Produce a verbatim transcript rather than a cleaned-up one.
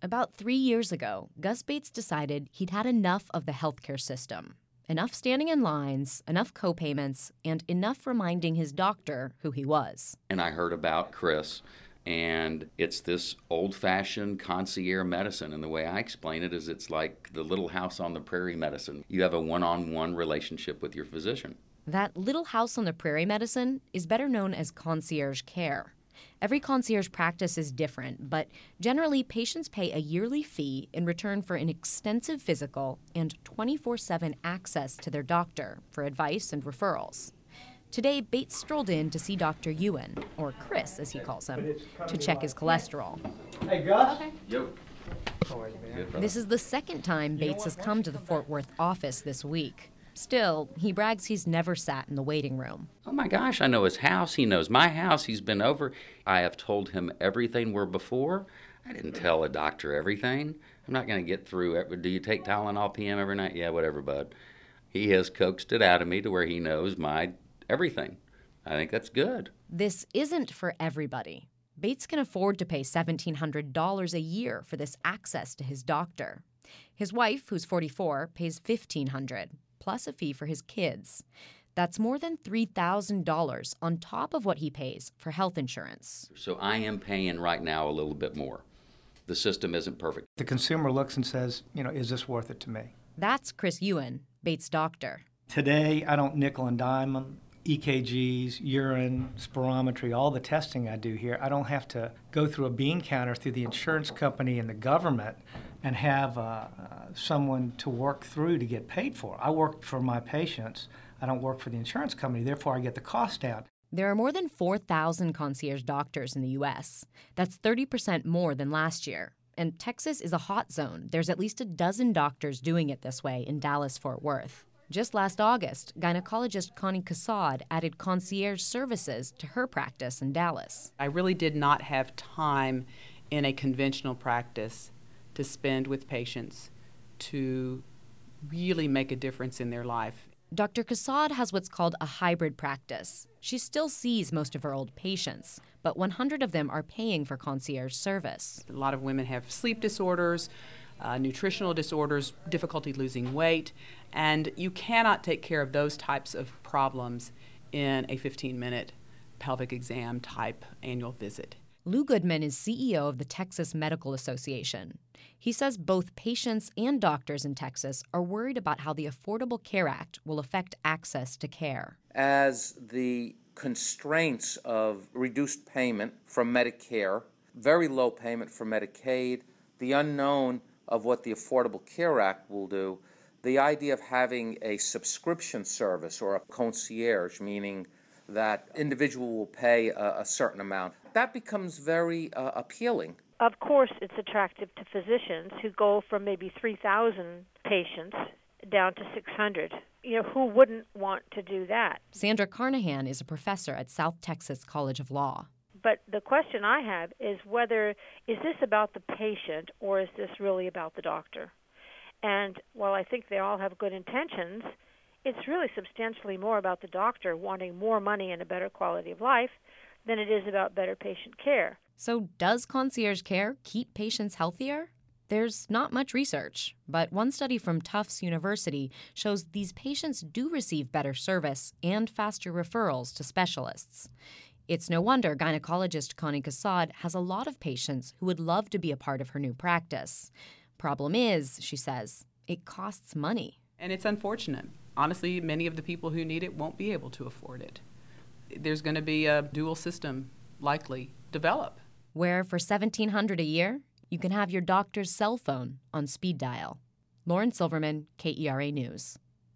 About three years ago, Gus Bates decided he'd had enough of the healthcare system. Enough standing in lines, enough co-payments, and enough reminding his doctor who he was. And I heard about Chris, and it's this old-fashioned concierge medicine. And the way I explain it is it's like the Little House on the Prairie medicine. You have a one-on-one relationship with your physician. That Little House on the Prairie medicine is better known as concierge care. Every concierge practice is different, but generally patients pay a yearly fee in return for an extensive physical and twenty-four seven access to their doctor for advice and referrals. Today, Bates strolled in to see Doctor Ewan, or Chris as he calls him, to check his cholesterol. Hey, Gus. Okay. Yo. This is the second time Bates has come to the Fort Worth office this week. Still, he brags he's never sat in the waiting room. Oh my gosh, I know his house. He knows my house. He's been over. I have told him everything where before. I didn't tell a doctor everything. I'm not going to get through it. Do you take Tylenol P M every night? Yeah, whatever, bud. He has coaxed it out of me to where he knows my everything. I think that's good. This isn't for everybody. Bates can afford to pay seventeen hundred dollars a year for this access to his doctor. His wife, who's forty-four, pays fifteen hundred dollars. Plus a fee for his kids. That's more than three thousand dollars on top of what he pays for health insurance. So I am paying right now a little bit more. The system isn't perfect. The consumer looks and says, you know, is this worth it to me? That's Chris Ewan, Bates' doctor. Today, I don't nickel and dime them. E K Gs, urine, spirometry, all the testing I do here. I don't have to go through a bean counter through the insurance company and the government and have uh, uh, someone to work through to get paid for. I work for my patients. I don't work for the insurance company. Therefore, I get the cost down. There are more than four thousand concierge doctors in the U S That's thirty percent more than last year. And Texas is a hot zone. There's at least a dozen doctors doing it this way in Dallas-Fort Worth. Just last August, gynecologist Connie Casad added concierge services to her practice in Dallas. I really did not have time in a conventional practice to spend with patients to really make a difference in their life. Doctor Casad has what's called a hybrid practice. She still sees most of her old patients, but one hundred of them are paying for concierge service. A lot of women have sleep disorders, uh, nutritional disorders, difficulty losing weight, and you cannot take care of those types of problems in a fifteen-minute pelvic exam type annual visit. Lou Goodman is C E O of the Texas Medical Association. He says both patients and doctors in Texas are worried about how the Affordable Care Act will affect access to care. As the constraints of reduced payment from Medicare, very low payment for Medicaid, the unknown of what the Affordable Care Act will do, the idea of having a subscription service or a concierge, meaning that individual will pay a, a certain amount, that becomes very uh, appealing. Of course, it's attractive to physicians who go from maybe three thousand patients down to six hundred. You know, who wouldn't want to do that? Sandra Carnahan is a professor at South Texas College of Law. But the question I have is whether, is this about the patient or is this really about the doctor? And while I think they all have good intentions, it's really substantially more about the doctor wanting more money and a better quality of life than it is about better patient care. So does concierge care keep patients healthier? There's not much research, but one study from Tufts University shows these patients do receive better service and faster referrals to specialists. It's no wonder gynecologist Connie Casad has a lot of patients who would love to be a part of her new practice. Problem is, she says, it costs money. And it's unfortunate. Honestly, many of the people who need it won't be able to afford it. There's going to be a dual system likely develop. Where for seventeen hundred dollars a year, you can have your doctor's cell phone on speed dial. Lauren Silverman, K E R A News.